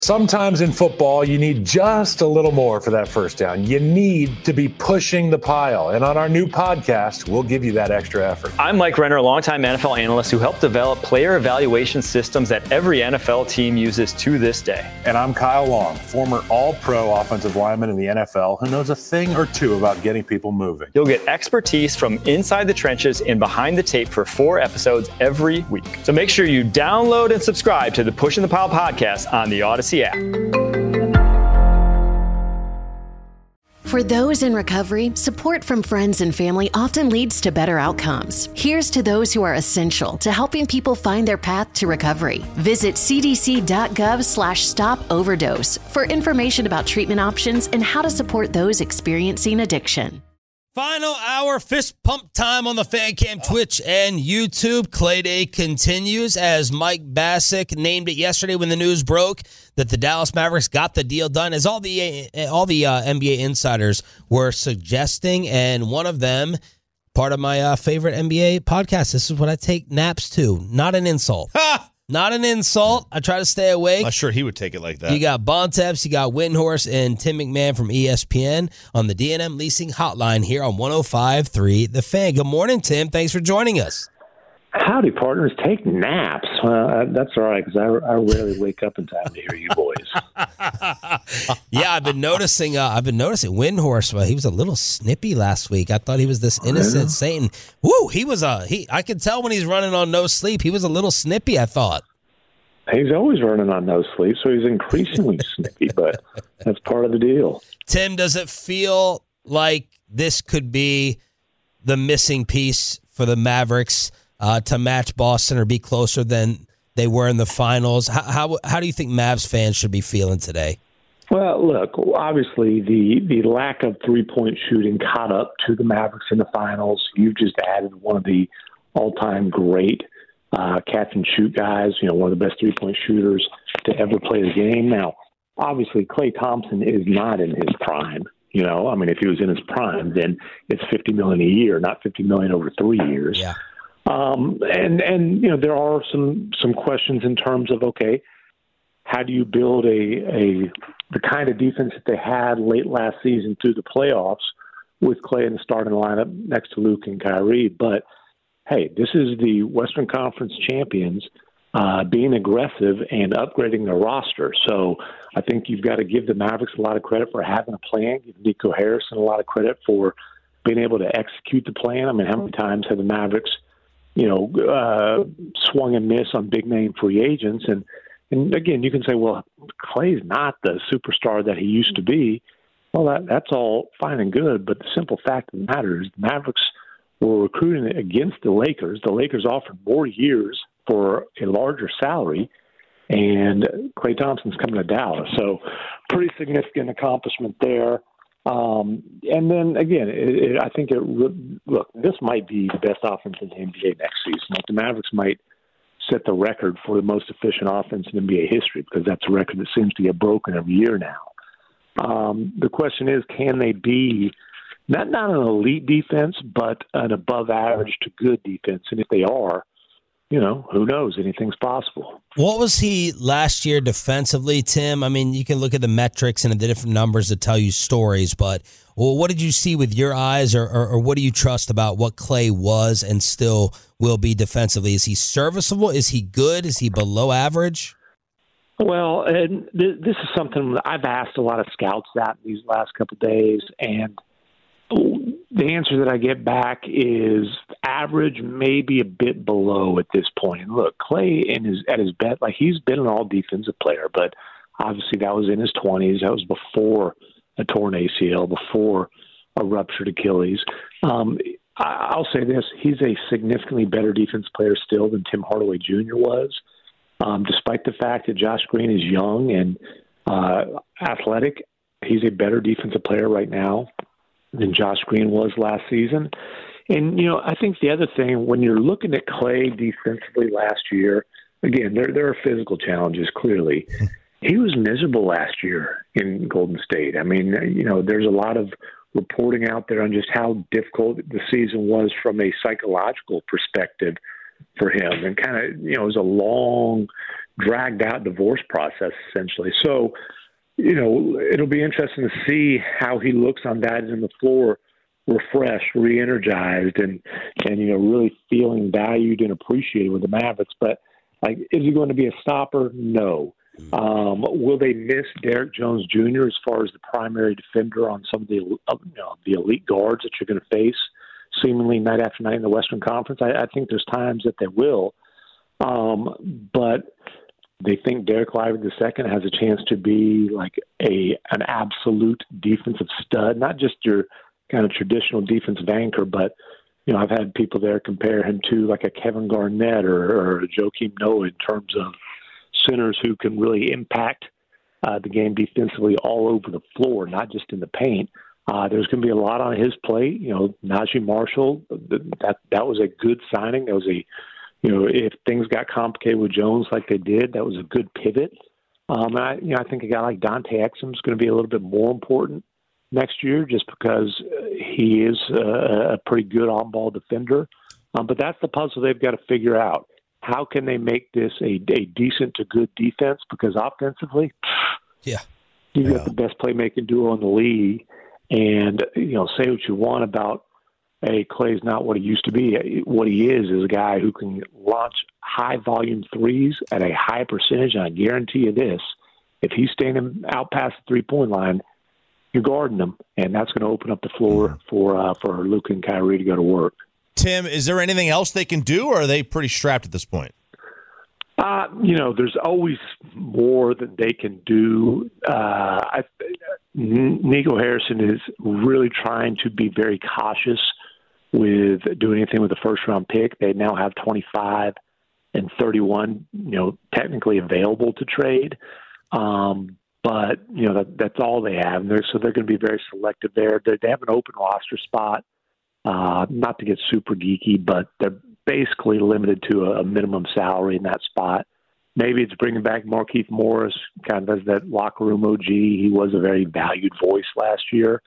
Sometimes in football, you need just a little more for that first down. You need to be pushing the pile. And on our new podcast, we'll give you that extra effort. I'm Mike Renner, a longtime NFL analyst who helped develop player evaluation systems that every NFL team uses to this day. And I'm Kyle Long, former all-pro offensive lineman in the NFL who knows a thing or two about getting people moving. You'll get expertise from inside the trenches and behind the tape for 4 episodes every week. So make sure you download and subscribe to the Pushing the Pile podcast on the Odyssey app. For those in recovery, support from friends and family often leads to better outcomes. Here's to those who are essential to helping people find their path to recovery. Visit cdc.gov/stop-overdose for information about treatment options and how to support those experiencing addiction. Final hour fist pump time on the Fan Cam Twitch and YouTube. Clay Day continues as Mike Bassick named it yesterday when the news broke that the Dallas Mavericks got the deal done, as all the NBA insiders were suggesting, and one of them, part of my favorite NBA podcast. This is what I take naps to. Not an insult. Not an insult. I try to stay awake. I'm sure he would take it like that. You got Bontemps, you got Windhorse, and Tim McMahon from ESPN on the D&M Leasing Hotline here on 105.3 The Fan. Good morning, Tim. Thanks for joining us. Howdy, partners. Take naps. That's all right, because I rarely wake up in time to hear you boys. Yeah, I've been noticing Windhorse. He was a little snippy last week. I thought he was this innocent Satan. Woo! I could tell when he's running on no sleep. He was a little snippy, I thought. He's always running on no sleep, so he's increasingly snippy, but that's part of the deal. Tim, does it feel like this could be the missing piece for the Mavericks to match Boston or be closer than they were in the finals? How do you think Mavs fans should be feeling today? Well, look, obviously the lack of three-point shooting caught up to the Mavericks in the finals. You just added one of the all-time great catch-and-shoot guys, one of the best three-point shooters to ever play the game. Now, obviously, Klay Thompson is not in his prime. If he was in his prime, then it's $50 million a year, not $50 million over 3 years. Yeah. There are some questions in terms of, okay, how do you build the kind of defense that they had late last season through the playoffs with Klay in the starting lineup next to Luke and Kyrie? But hey, this is the Western Conference champions being aggressive and upgrading their roster. So I think you've got to give the Mavericks a lot of credit for having a plan. Give Nico Harrison a lot of credit for being able to execute the plan. How many times have the Mavericks swung and miss on big name free agents. And again, you can say, well, Klay's not the superstar that he used to be. Well, that's all fine and good. But the simple fact of the matter is the Mavericks were recruiting against the Lakers. The Lakers offered more years for a larger salary, and Klay Thompson's coming to Dallas. So pretty significant accomplishment there. And then again, I think this might be the best offense in the NBA next season. Like the Mavericks might set the record for the most efficient offense in NBA history, because that's a record that seems to get broken every year now. The question is, can they be not an elite defense, but an above average to good defense? And if they are, who knows? Anything's possible. What was he last year defensively, Tim? You can look at the metrics and the different numbers that tell you stories, but what did you see with your eyes, or what do you trust about what Klay was and still will be defensively? Is he serviceable? Is he good? Is he below average? Well, and this is something that I've asked a lot of scouts that these last couple of days, and the answer that I get back is average, maybe a bit below at this point. And look, Klay at his best, he's been an all-defensive player, but obviously that was in his 20s. That was before a torn ACL, before a ruptured Achilles. I'll say this, he's a significantly better defensive player still than Tim Hardaway Jr. was, despite the fact that Josh Green is young and athletic. He's a better defensive player right now than Josh Green was last season. And, I think the other thing, when you're looking at Klay defensively last year, again, there are physical challenges, clearly. He was miserable last year in Golden State. There's a lot of reporting out there on just how difficult the season was from a psychological perspective for him. And kind of, it was a long dragged out divorce process, essentially. So, it'll be interesting to see how he looks on that end of the floor, refreshed, re-energized, and really feeling valued and appreciated with the Mavericks. But, is he going to be a stopper? No. Will they miss Derek Jones Jr. as far as the primary defender on some of the elite guards that you're going to face seemingly night after night in the Western Conference? I think there's times that they will. But they think Derek Lively II has a chance to be like an absolute defensive stud, not just your kind of traditional defensive anchor, but I've had people there compare him to like a Kevin Garnett or a Joakim Noah in terms of centers who can really impact the game defensively all over the floor, not just in the paint. There's going to be a lot on his plate. Najee Marshall, that was a good signing. That was if things got complicated with Jones like they did, that was a good pivot. I think a guy like Dante Exum is going to be a little bit more important next year just because he is a pretty good on-ball defender. But that's the puzzle they've got to figure out. How can they make this a decent to good defense? Because offensively, you got the best playmaking duo in the league. And, say what you want about, hey, Clay's not what he used to be. What he is a guy who can launch high-volume threes at a high percentage. And I guarantee you this, if he's staying out past the three-point line, you're guarding him, and that's going to open up the floor for Luka and Kyrie to go to work. Tim, is there anything else they can do, or are they pretty strapped at this point? There's always more that they can do. Nico Harrison is really trying to be very cautious with doing anything with the first-round pick. They now have 25 and 31, technically available to trade. But, that's all they have. So they're going to be very selective there. They have an open roster spot. Not to get super geeky, but they're basically limited to a minimum salary in that spot. Maybe it's bringing back Markieff Morris, kind of as that locker room OG. He was a very valued voice last year.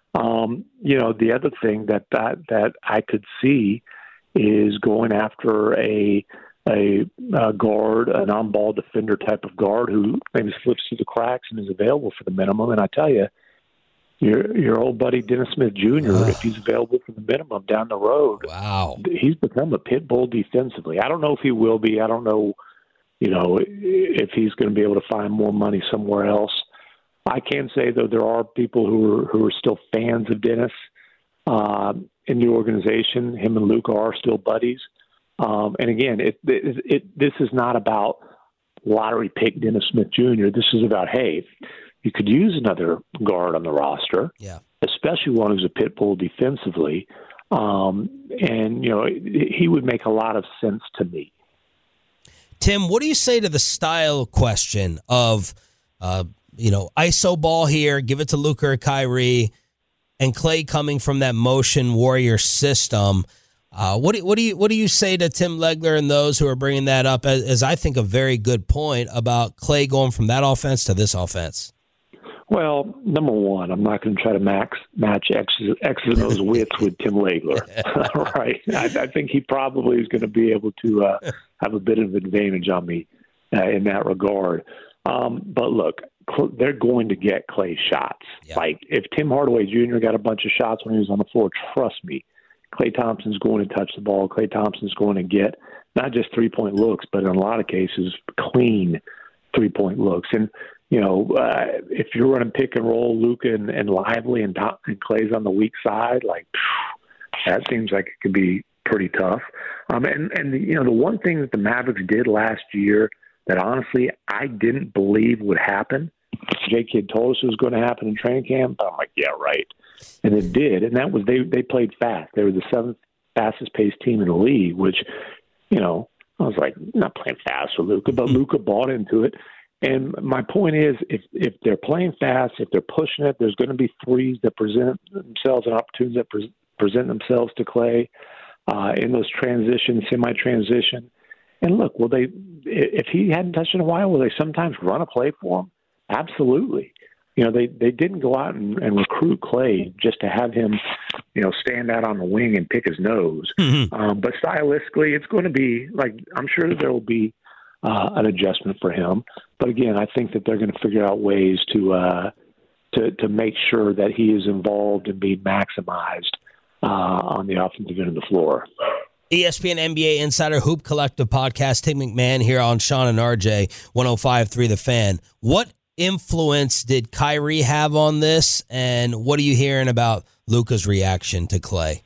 The other thing that I could see is going after a guard, an on-ball defender type of guard who maybe slips through the cracks and is available for the minimum. And I tell you, your old buddy Dennis Smith Jr., if he's available for the minimum down the road, he's become a pit bull defensively. I don't know if he will be. I don't know, if he's going to be able to find more money somewhere else. I can say, though, there are people who are still fans of Dennis in the organization. Him and Luka are still buddies. And again, this is not about lottery pick Dennis Smith Jr. This is about, hey, you could use another guard on the roster, especially one who's a pit bull defensively. And, he would make a lot of sense to me. Tim, what do you say to the style question of, ISO ball here, give it to Luka or Kyrie, and Clay coming from that motion warrior system? What do you say to Tim Legler and those who are bringing that up as I think a very good point about Clay going from that offense to this offense? Well, number one, I'm not going to try to match X's and O's wits with Tim Legler. Right? I think he probably is going to be able to have a bit of advantage on me in that regard. But look, they're going to get Clay shots. Yeah. Like if Tim Hardaway Jr. got a bunch of shots when he was on the floor, trust me, Klay Thompson's going to touch the ball. Klay Thompson's going to get not just three-point looks, but in a lot of cases, clean three-point looks. And, if you're running pick and roll, Luka and Lively and Klay's on the weak side, that seems like it could be pretty tough. The one thing that the Mavericks did last year that honestly I didn't believe would happen, Jay Kidd told us it was going to happen in training camp. I'm like, yeah, right. And it did. And that was they played fast. They were the seventh fastest paced team in the league, which, I was like, not playing fast for Luka, but Luka bought into it. And my point is, if they're playing fast, if they're pushing it, there's going to be threes that present themselves and opportunities that present themselves to Clay in those semi-transition. And look, if he hadn't touched in a while, will they sometimes run a play for him? Absolutely. They didn't go out and recruit Clay just to have him, stand out on the wing and pick his nose. Mm-hmm. But stylistically, it's going to be like, I'm sure there will be an adjustment for him. But again, I think that they're going to figure out ways to make sure that he is involved and being maximized on the offensive end of the floor. ESPN NBA Insider Hoop Collective podcast, Tim McMahon here on Sean and RJ, 105.3 The Fan. What influence did Kyrie have on this, and what are you hearing about Luka's reaction to Klay?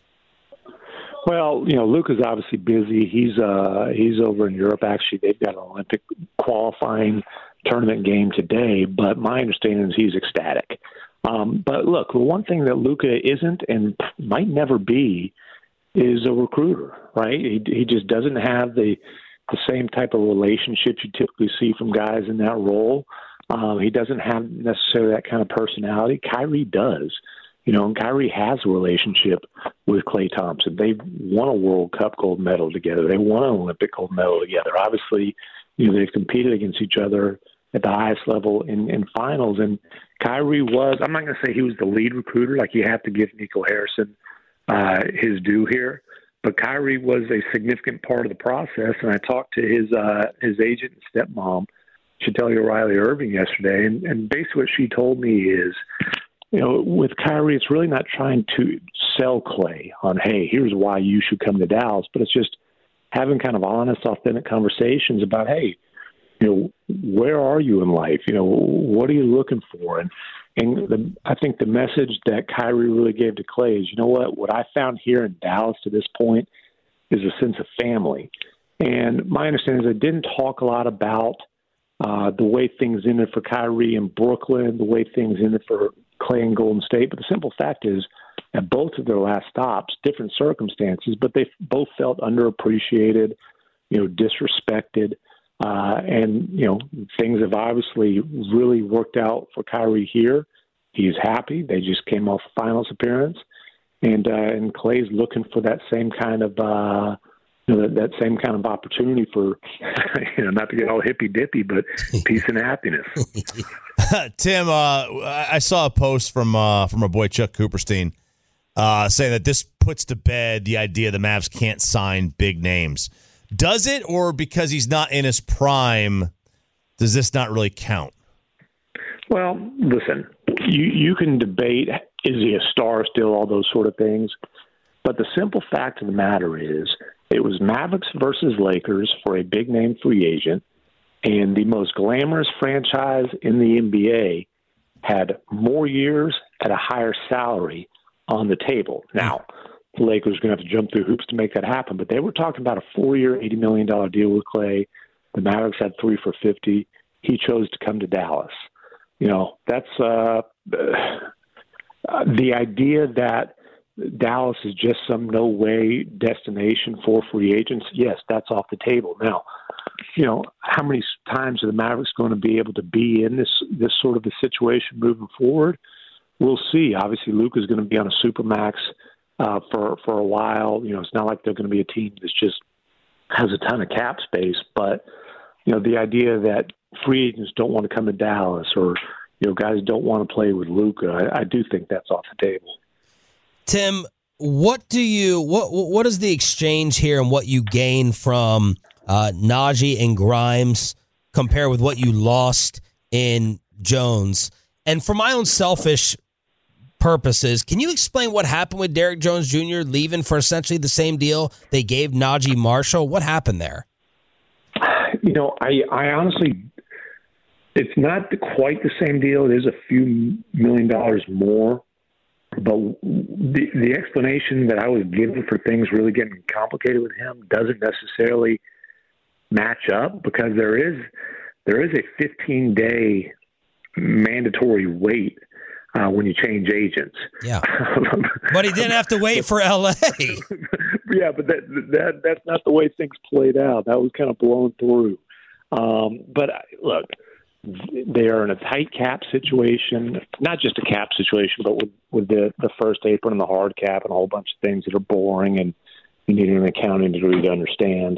Well, Luka's obviously busy. He's over in Europe. Actually, they've got an Olympic qualifying tournament game today, but my understanding is he's ecstatic. But look, the one thing that Luka isn't and might never be is a recruiter, right? He just doesn't have the same type of relationships you typically see from guys in that role. He doesn't have necessarily that kind of personality. Kyrie does. And Kyrie has a relationship with Klay Thompson. They've won a World Cup gold medal together. They won an Olympic gold medal together. Obviously, they've competed against each other at the highest level in finals. And Kyrie was, I'm not going to say he was the lead recruiter, like you have to give Nico Harrison his due here, but Kyrie was a significant part of the process. And I talked to his agent and stepmom, Chatelia Riley Irving, yesterday, and basically what she told me is, with Kyrie, it's really not trying to sell Klay on, hey, here's why you should come to Dallas, but it's just having kind of honest, authentic conversations about, hey, where are you in life? What are you looking for? And I think the message that Kyrie really gave to Klay is, what I found here in Dallas to this point is a sense of family. And my understanding is they didn't talk a lot about the way things ended for Kyrie in Brooklyn, the way things ended for Klay in Golden State. But the simple fact is, at both of their last stops, different circumstances, but they both felt underappreciated, disrespected. And things have obviously really worked out for Kyrie here. He's happy. They just came off the finals appearance. And Klay's looking for that same kind of that same kind of opportunity for, not to get all hippy-dippy, but peace and happiness. Tim, I saw a post from our boy Chuck Cooperstein saying that this puts to bed the idea the Mavs can't sign big names. Does it, or because he's not in his prime, does this not really count? Well, listen, you can debate, is he a star still, all those sort of things. But the simple fact of the matter is, it was Mavericks versus Lakers for a big-name free agent, and the most glamorous franchise in the NBA had more years at a higher salary on the table. Now, the Lakers are going to have to jump through hoops to make that happen, but they were talking about a 4-year, $80 million deal with Klay. The Mavericks had 3 for $50. He chose to come to Dallas. That's the idea that Dallas is just some no-way destination for free agents. Yes, that's off the table. Now, how many times are the Mavericks going to be able to be in this sort of a situation moving forward? We'll see. Obviously, Luka is going to be on a supermax for a while. It's not like they're going to be a team that just has a ton of cap space, but the idea that free agents don't want to come to Dallas or guys don't want to play with Luka, I do think that's off the table. Tim, what is the exchange here and what you gain from Najee and Grimes compare with what you lost in Jones? And for my own selfish purposes, can you explain what happened with Derrick Jones Jr. leaving for essentially the same deal they gave Najee Marshall? What happened there? I honestly, it's not quite the same deal. It is a few $1 million more. But the explanation that I was given for things really getting complicated with him doesn't necessarily match up, because there is a 15-day mandatory wait when you change agents. Yeah, but he didn't have to wait for LA. Yeah, but that's not the way things played out. That was kind of blown through. But look, they are in a tight cap situation, not just a cap situation, but with the first apron and the hard cap and a whole bunch of things that are boring and you need an accounting degree to understand.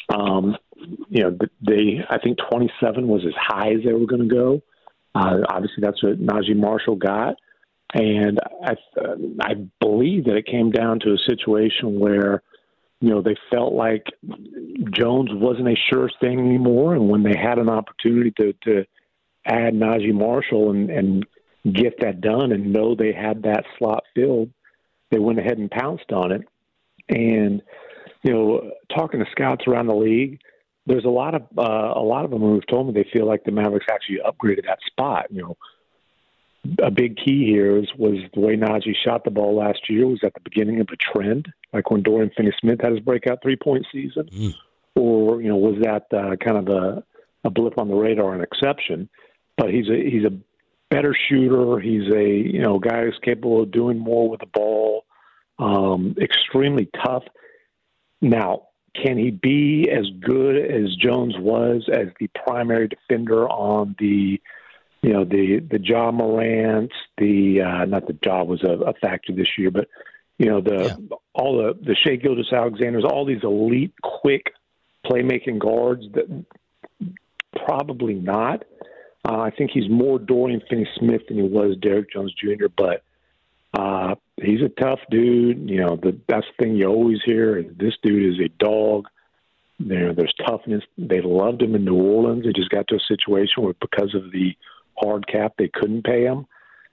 I think 27 was as high as they were going to go. Obviously, that's what Najee Marshall got. And I believe that it came down to a situation where, they felt like Jones wasn't a sure thing anymore. And when they had an opportunity to add Najee Marshall and get that done and know they had that slot filled, they went ahead and pounced on it. And, talking to scouts around the league, there's a lot of them who've told me they feel like the Mavericks actually upgraded that spot. A big key here was the way Najee shot the ball last year was at the beginning of a trend, like when Dorian Finney-Smith had his breakout 3-point season, or was that kind of a blip on the radar, an exception? But he's a better shooter. He's a guy who's capable of doing more with the ball. Extremely tough. Now, can he be as good as Jones was as the primary defender on the Ja Morant, not the Ja was a factor this year, but all the Shai Gilgeous-Alexanders, all these elite, quick playmaking guards? That probably not. I think he's more Dorian Finney-Smith than he was Derrick Jones Jr., but he's a tough dude. That's the thing you always hear is this dude is a dog. There's toughness. They loved him in New Orleans. They just got to a situation where because of the hard cap, they couldn't pay him.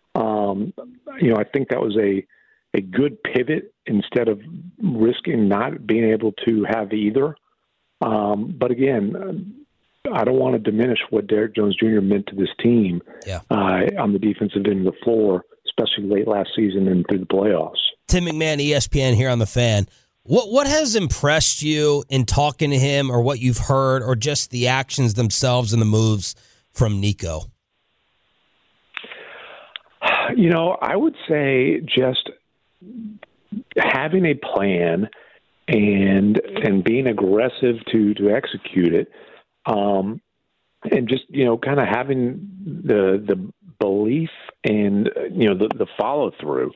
I think that was a good pivot instead of risking not being able to have either. But again, I don't want to diminish what Derrick Jones Jr. meant to this team on the defensive end of the floor, especially late last season and through the playoffs. Tim McMahon, ESPN here on The Fan. What has impressed you in talking to him, or what you've heard, or just the actions themselves and the moves from Nico? I would say just having a plan and being aggressive to execute it, and just kind of having the belief and the follow through.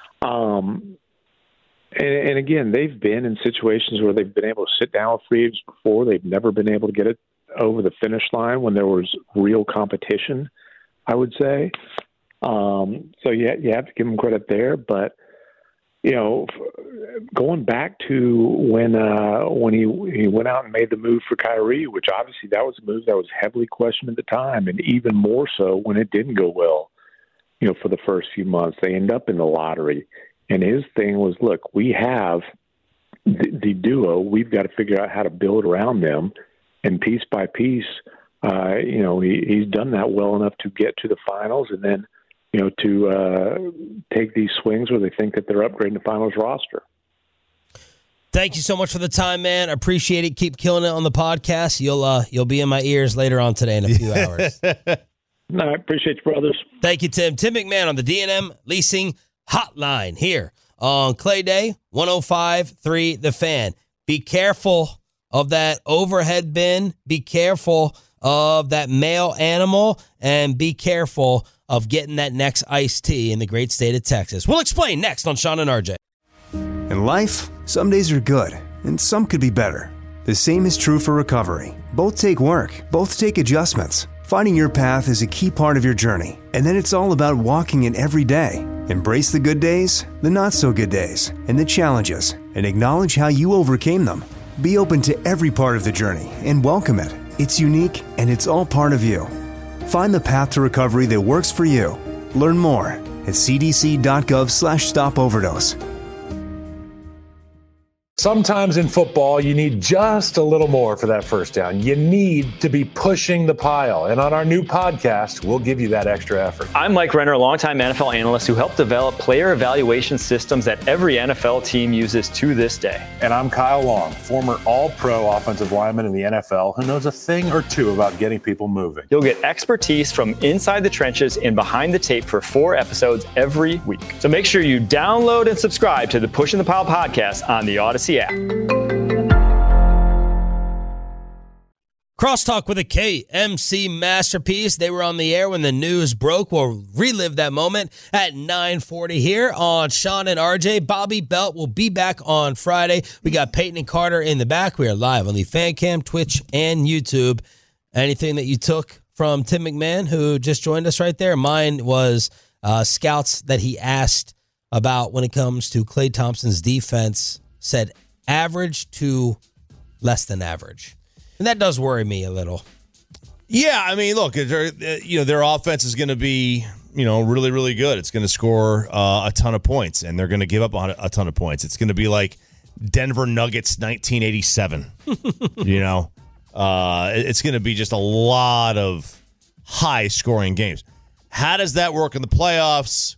And again, they've been in situations where they've been able to sit down with free agents before. They've never been able to get it over the finish line when there was real competition, I would say. So you have to give them credit there. But, going back to when he went out and made the move for Kyrie, which obviously that was a move that was heavily questioned at the time, and even more so when it didn't go well, for the first few months. They end up in the lottery. And his thing was, look, we have the duo. We've got to figure out how to build around them. And piece by piece, he's done that well enough to get to the finals and then, to take these swings where they think that they're upgrading the finals roster. Thank you so much for the time, man. I appreciate it. Keep killing it on the podcast. You'll be in my ears later on today in a few hours. No, I appreciate you, brothers. Thank you, Tim. Tim McMahon on the D&M Leasing Hotline here on Clay Day, 105.3 The Fan. Be careful of that overhead bin. Be careful of that male animal. And be careful of getting that next iced tea in the great state of Texas. We'll explain next on Sean and RJ. In life, some days are good, and some could be better. The same is true for recovery. Both take work. Both take adjustments. Finding your path is a key part of your journey, and then it's all about walking it every day. Embrace the good days, the not-so-good days, and the challenges, and acknowledge how you overcame them. Be open to every part of the journey and welcome it. It's unique, and it's all part of you. Find the path to recovery that works for you. Learn more at cdc.gov/stopoverdose. Sometimes in football, you need just a little more for that first down. You need to be pushing the pile. And on our new podcast, we'll give you that extra effort. I'm Mike Renner, a longtime NFL analyst who helped develop player evaluation systems that every NFL team uses to this day. And I'm Kyle Long, former All-Pro offensive lineman in the NFL who knows a thing or two about getting people moving. You'll get expertise from inside the trenches and behind the tape for 4 episodes every week. So make sure you download and subscribe to the Pushing the Pile podcast on the Odyssey app. Crosstalk with a KMC masterpiece. They were on the air when the news broke. We'll relive that moment at 9:40 here on Sean and RJ. Bobby Belt will be back on Friday. We got Peyton and Carter in the back. We are live on the Fan Cam, Twitch, and YouTube. Anything that you took from Tim McMahon, who just joined us right there? Mine was scouts that he asked about when it comes to Klay Thompson's defense. Said average to less than average. And that does worry me a little. Yeah, I mean, look, their offense is going to be, really, really good. It's going to score a ton of points, and they're going to give up a ton of points. It's going to be like Denver Nuggets 1987. It's going to be just a lot of high-scoring games. How does that work in the playoffs?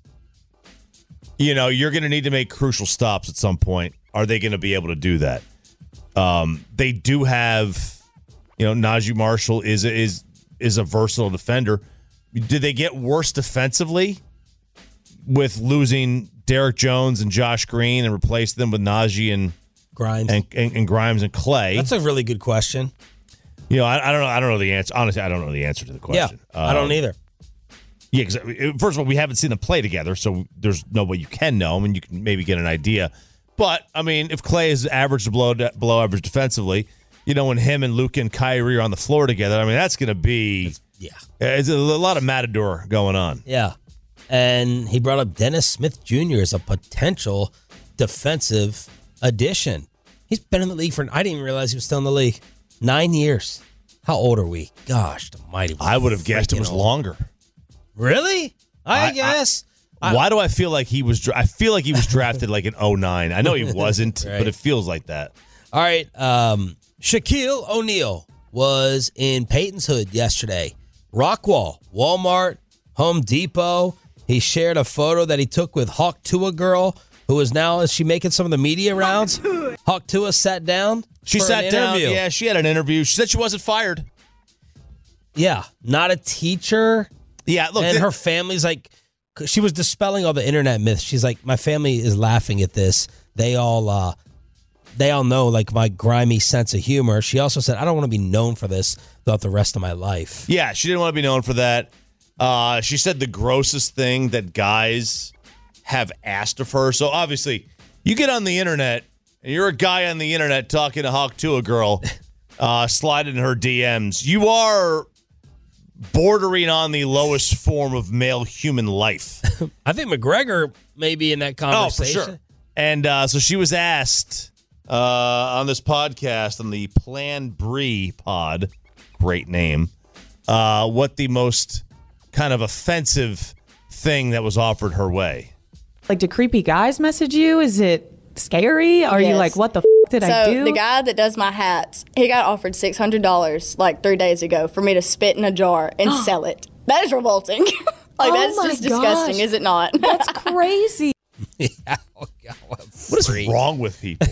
You're going to need to make crucial stops at some point. Are they going to be able to do that? They do have, Najee Marshall is a versatile defender. Did they get worse defensively with losing Derek Jones and Josh Green and replace them with Najee and Grimes and Grimes and Clay? That's a really good question. I don't know the answer. Honestly, I don't know the answer to the question. Yeah, I don't either. Yeah, because first of all, we haven't seen them play together, so there's no way you can know. I mean, you can maybe get an idea. But, I mean, if Clay is average to below average defensively, when him and Luka and Kyrie are on the floor together, I mean, that's going to be it's a lot of matador going on. Yeah. And he brought up Dennis Smith Jr. as a potential defensive addition. He's been in the league I didn't even realize he was still in the league. 9 years. How old are we? Gosh, almighty. I would have guessed it was longer. Really? I guess. Why do I feel like he was? I feel like he was drafted like in 2009. I know he wasn't, Right. but it feels like that. All right. Shaquille O'Neal was in Peyton's Hood yesterday. Rockwall, Walmart, Home Depot. He shared a photo that he took with Hawk Tua girl, who is she making some of the media rounds? Hawk Tua sat down. She sat down. Yeah, she had an interview. She said she wasn't fired. Yeah, not a teacher. Yeah, look. And her family's like, she was dispelling all the internet myths. She's like, my family is laughing at this. They all know like my grimy sense of humor. She also said, I don't want to be known for this throughout the rest of my life. Yeah, she didn't want to be known for that. She said the grossest thing that guys have asked of her. So obviously, you get on the internet and you're a guy on the internet talking to Hawk Tua girl, sliding in her DMs. You are bordering on the lowest form of male human life. I think McGregor may be in that conversation. Oh, for sure. And so she was asked on this podcast, on the Plan Brie pod, great name, what the most kind of offensive thing that was offered her way. Like, do creepy guys message you? Is it scary? Are you like, what the did I do? So the guy that does my hats, he got offered $600 like 3 days ago for me to spit in a jar and sell it. That is revolting. That's just disgusting, is it not? That's crazy. Yeah. Oh, God, what is wrong with people?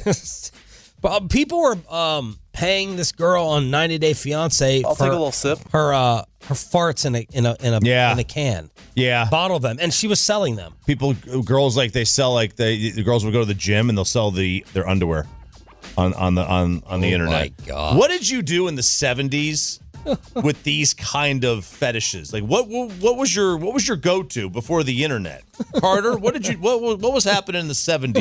But people were paying this girl on 90 Day Fiance I'll for take a little sip. Her farts in a can. Yeah. Bottle them, and she was selling them. Girls like they sell like the girls will go to the gym and they'll sell their underwear on the internet. My God. What did you do in the 70s with these kind of fetishes? Like what was your go-to before the internet? Carter, what was happening in the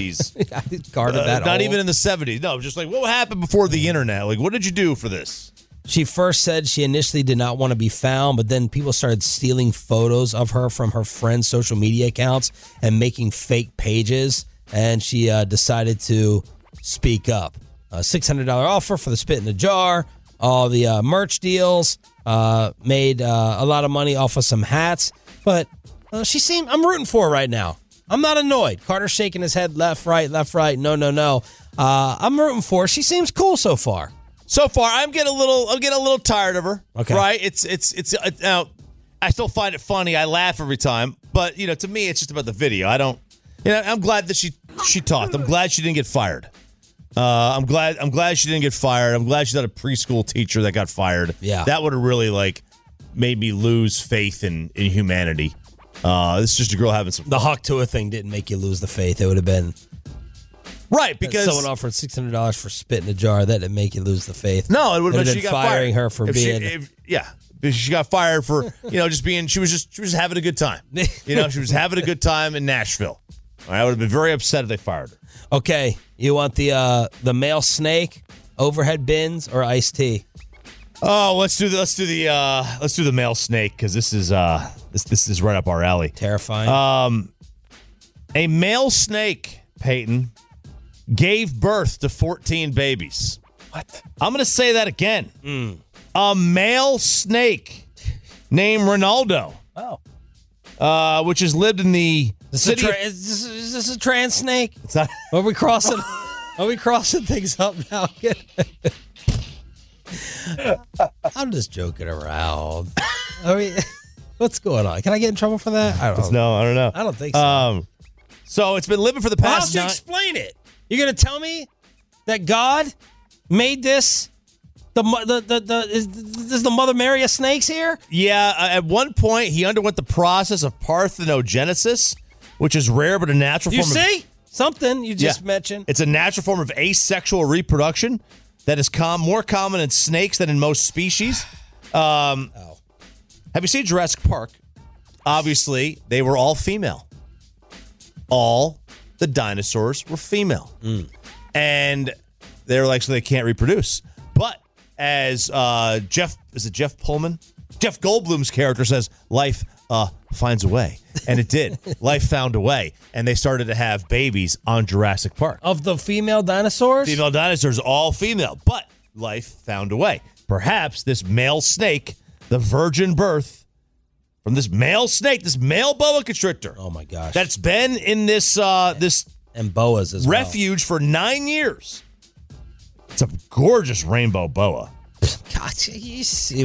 70s? Carter, not even in the 70s. No, just like what happened before the internet? Like what did you do for this? She first said she initially did not want to be found, but then people started stealing photos of her from her friends' social media accounts and making fake pages, and she decided to speak up. $600 offer for the spit in the jar. All the merch deals, made a lot of money off of some hats. But I'm rooting for her right now. I'm not annoyed. Carter's shaking his head left, right, no. I'm rooting for her. She seems cool so far. So far, I'm getting a little tired of her. Okay. Right? It's now, I still find it funny. I laugh every time. But, to me, it's just about the video. I'm glad that she talked. I'm glad she didn't get fired. I'm glad she didn't get fired. I'm glad she's not a preschool teacher that got fired. Yeah. That would have really made me lose faith in humanity. This is just a girl having some fun. The Hawk Tua thing didn't make you lose the faith. It would have been right, because someone offered $600 for spit in a jar. That didn't make you lose the faith. No, it would have been she got firing fired. her for being. She got fired for just being. She was just having a good time. She was having a good time in Nashville. I would have been very upset if they fired her. Okay, you want the male snake, overhead bins, or iced tea? Oh, let's do the male snake because this is right up our alley. Terrifying. A male snake, Peyton, gave birth to 14 babies. What? I'm going to say that again. A male snake named Ronaldo. Oh. Which has lived in the city. Is this a trans snake? It's not. Are we crossing? Are we crossing things up now? I'm just joking around. I mean, what's going on? Can I get in trouble for that? I don't know. No, I don't know. I don't think so. So it's been living for the past. How else do you explain it? You're gonna tell me that God made this? Is the Mother Mary of snakes here? Yeah, at one point he underwent the process of parthenogenesis, which is rare but a natural form. You see? Something you just mentioned. It's a natural form of asexual reproduction that is more common in snakes than in most species. Have you seen Jurassic Park? Obviously, they were all female. All the dinosaurs were female. And they were like, so they can't reproduce. But as Jeff Pullman? Jeff Goldblum's character says, life finds a way. And it did. Life found a way. And they started to have babies on Jurassic Park. Of the female dinosaurs? Female dinosaurs, all female. But life found a way. Perhaps this male snake, the virgin birth from this male snake, this male boa constrictor. Oh, my gosh. That's been in this and boas as refuge for 9 years. It's a gorgeous rainbow boa. God, it's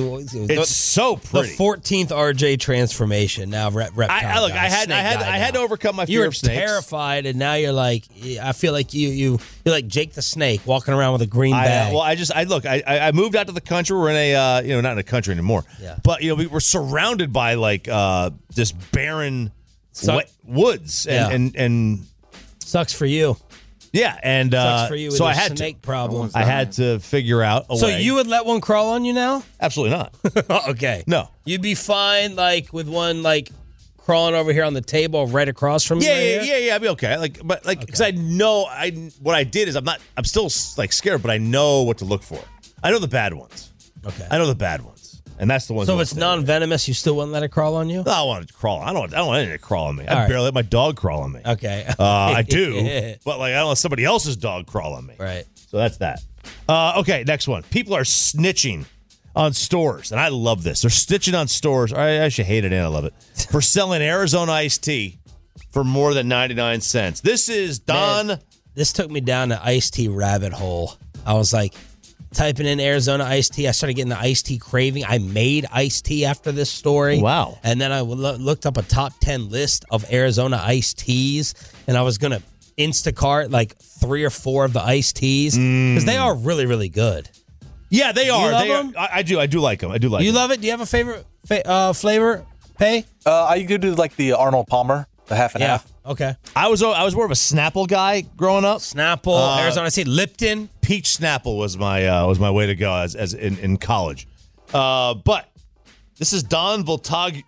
so pretty. The 14th RJ transformation. Now, I had to overcome my fear of snakes. You were terrified, and now you're like, I feel like you're like Jake the Snake walking around with a green bag. I moved out to the country. We're in a not in a country anymore. Yeah. But we were surrounded by like this barren woods and sucks for you. Yeah, and sucks for you with so your I had snake problems. I had to figure out a way. So you would let one crawl on you now? Absolutely not. Okay. No. You'd be fine, like with one like crawling over here on the table right across from you. Yeah. I'd be okay. Because I know what I did is I'm still like scared, but I know what to look for. I know the bad ones. Okay. I know the bad ones. And that's the one. So if it's non-venomous, you still wouldn't let it crawl on you? No, I want it to crawl. I don't want anything to crawl on me. I right. barely let my dog crawl on me. Okay. I do, but like I don't let somebody else's dog crawl on me. Right. So that's that. Okay, next one. People are snitching on stores, and I love this. They're snitching on stores. I should hate it, and I love it for selling Arizona iced tea for more than 99 cents. This is Don. Man, this took me down the iced tea rabbit hole. I was like, typing in Arizona iced tea, I started getting the iced tea craving. I made iced tea after this story. Wow. And then I looked up a top 10 list of Arizona iced teas, and I was going to Instacart like 3 or 4 of the iced teas because they are really, really good. Yeah, they are. You love them? I do like them. You love it? Do you have a favorite flavor, Pay? I could do like the Arnold Palmer, the half and half. Okay. I was more of a Snapple guy growing up. Snapple, Arizona iced tea, Lipton. Peach Snapple was my way to go as in college. But this is Don Voltaggio.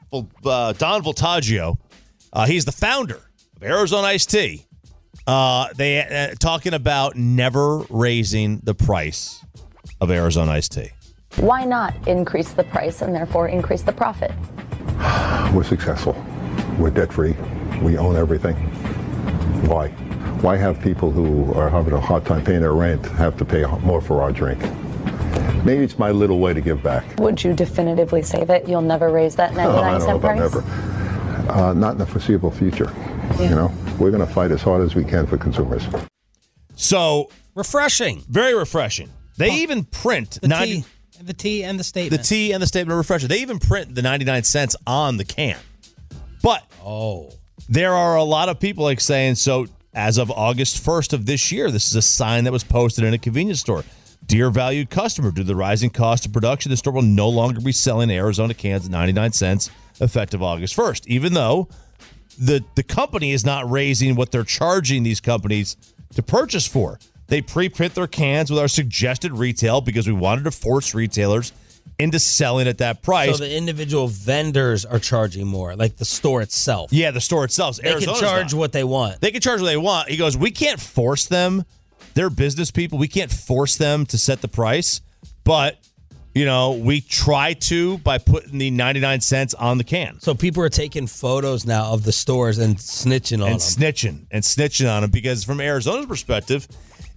He's the founder of Arizona Iced Tea. They talking about never raising the price of Arizona Iced Tea. Why not increase the price and therefore increase the profit? We're successful. We're debt-free. We own everything. Why? Why have people who are having a hard time paying their rent have to pay more for our drink? Maybe it's my little way to give back. Would you definitively say that you'll never raise that 99 cent price? Never. Not in the foreseeable future. Yeah. You know, we're going to fight as hard as we can for consumers. So refreshing, very refreshing. They even print the tea and the statement. The tea and the statement are refreshing. They even print the 99 cents on the can. But there are a lot of people like saying, so as of August 1st of this year, this is a sign that was posted in a convenience store. Dear valued customer, due to the rising cost of production, the store will no longer be selling Arizona cans at 99 cents effective August 1st, even though the company is not raising what they're charging these companies to purchase for. They pre-print their cans with our suggested retail because we wanted to force retailers into selling at that price. So the individual vendors are charging more, like the store itself. Yeah, the store itself. They can charge what they want. They can charge what they want. He goes, we can't force them. They're business people. We can't force them to set the price. But, you know, we try to by putting the 99 cents on the can. So people are taking photos now of the stores and snitching on them. And snitching on them because from Arizona's perspective,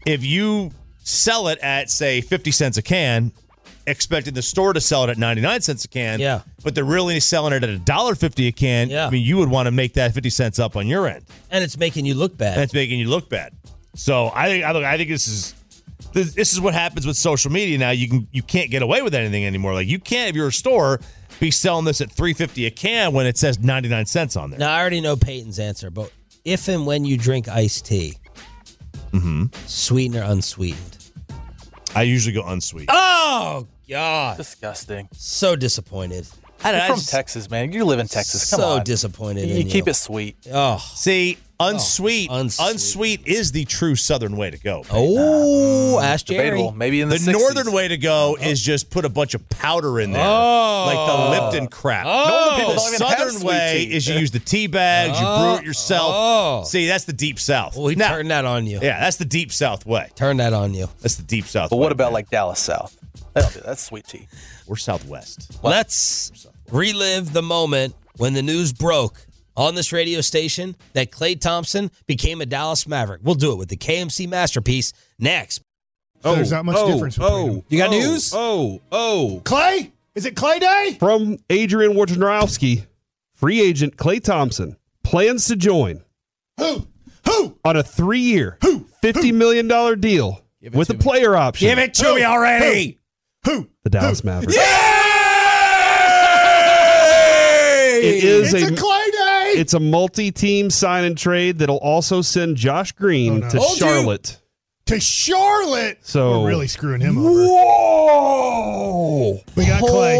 if you sell it at, say, 50 cents a can, expecting the store to sell it at 99 cents a can, but they're really selling it at $1.50 a can, I mean, you would want to make that 50 cents up on your end. And it's making you look bad. So I think this is what happens with social media now. You can't get away with anything anymore. Like, you can't, if you're a store, be selling this at $3.50 a can when it says 99 cents on there. Now, I already know Peyton's answer, but if and when you drink iced tea, sweetened or unsweetened? I usually go unsweet. Oh, God. Disgusting. So disappointed. You're from Texas, man. You live in Texas. Come on. So disappointed You in keep it sweet. Oh. See, unsweet is the true Southern way to go. Oh, ask Jerry. Debatable. Maybe in the 60s. Northern way to go is just put a bunch of powder in there, like the Lipton crap. Northern people The don't even have Southern sweet way tea. is you use the tea bags, you brew it yourself. See, that's the deep South. Well, we turn that on you. Yeah, that's the deep South way. Turn that on you. That's the deep South But way. what about like Dallas South? They don't do that. That's sweet tea. We're Southwest. Let's relive the moment when the news broke on this radio station that Klay Thompson became a Dallas Maverick. We'll do it with the KMC Masterpiece next. There's not much difference between them. You got news? Clay? Is it Clay Day? From Adrian Wojnarowski, free agent Klay Thompson plans to join. Who? On a 3-year, $50 million deal with a player option. Give it to me already. Who? The Dallas Mavericks. It's a Clay Day. It's a multi-team sign and trade that'll also send Josh Green to Charlotte. To Charlotte. So we're really screwing him over. Whoa! We got Clay.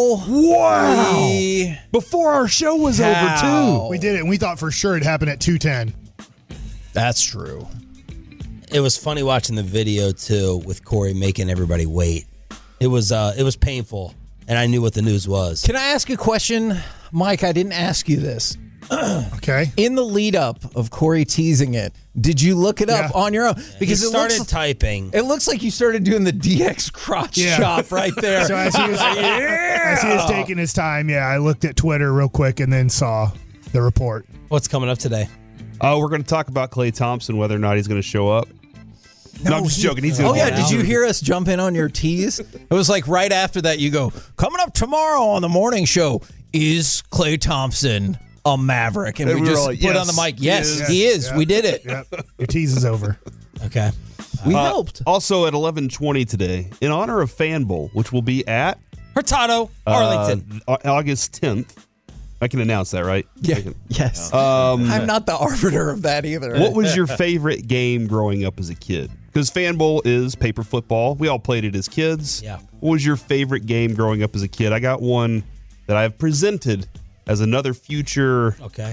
Wow! Before our show was over too. We did it, and we thought for sure it'd happen at 2:10. That's true. It was funny watching the video too with Corey making everybody wait. It was painful, and I knew what the news was. Can I ask a question, Mike? I didn't ask you this. Okay. In the lead up of Corey teasing it, did you look it up on your own? Because he started typing. It looks like you started doing the DX crotch chop right there. So as he was taking his time, I looked at Twitter real quick and then saw the report. What's coming up today? We're going to talk about Klay Thompson, whether or not he's going to show up. No, I'm just joking. He's going to did you hear us jump in on your tease? It was like right after that you go, coming up tomorrow on the morning show, is Klay Thompson a Maverick? And we just put on the mic, yes, he is. We did it. Yep. Your tease is over. Okay. We helped. Also at 11:20 today, in honor of Fan Bowl, which will be at Hurtado, Arlington. August 10th. I can announce that, right? Yeah. Yes. I'm not the arbiter of that either. What was your favorite game growing up as a kid? Because Fan Bowl is paper football. We all played it as kids. Yeah. What was your favorite game growing up as a kid? I got one that I've presented as another future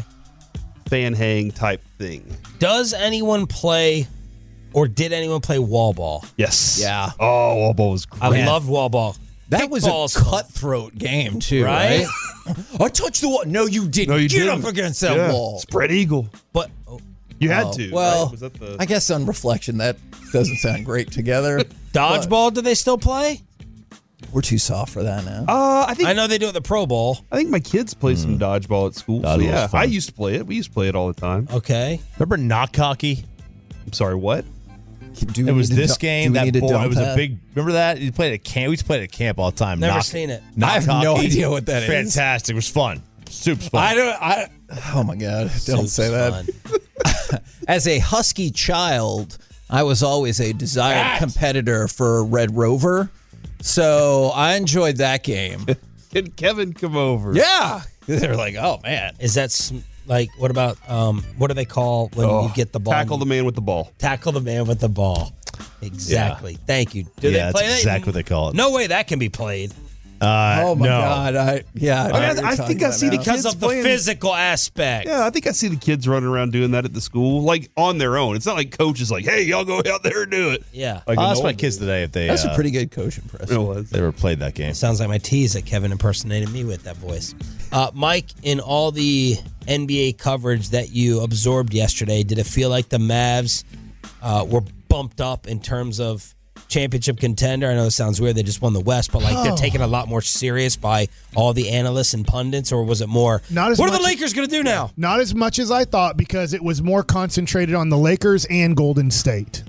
fan hang type thing. Does anyone play, or did anyone play wall ball? Yes. Yeah. Oh, wall ball was great. I loved wall ball. That was a cutthroat game, too, right? I touched the wall. No, you didn't. No, you Get didn't. up against that wall. Spread eagle. But you had to. Well, right? Was that the... I guess on reflection, that doesn't sound great together. Dodgeball, do they still play? We're too soft for that now. I know they do it at the Pro Bowl. I think my kids play some dodgeball at school. So yeah, I used to play it. We used to play it all the time. Okay. Remember knock hockey? I'm sorry, what? It was this game. That boy, it was a big. Remember that you played at camp. We used to play it at camp all the time. Never seen it. I have no idea what that is. Fantastic. It was fun. Super fun. Oh my God! Don't say that. As a Husky child, I was always a desired competitor for Red Rover, so I enjoyed that game. Can Kevin come over? Yeah, they're like, oh man, is that like what about what do they call when you get the ball? Tackle the man with the ball. Tackle the man with the ball. Exactly. Yeah. Thank you. Do they play that's exactly what they call it. No way that can be played. Oh my God! I think I see the because kids of the physical aspect. Yeah, I think I see the kids running around doing that at the school, like on their own. It's not like coach is like, "Hey, y'all go out there and do it." Yeah, like I'll ask my kids today if they. That's a pretty good coach impression. It was. They ever played that game? Sounds like my tease that Kevin impersonated me with that voice. Mike, in all the NBA coverage that you absorbed yesterday, did it feel like the Mavs were bumped up in terms of championship contender? I know this sounds weird. They just won the West, but like they're taken a lot more serious by all the analysts and pundits, or was it more, what are the Lakers going to do now? Not as much as I thought, because it was more concentrated on the Lakers and Golden State.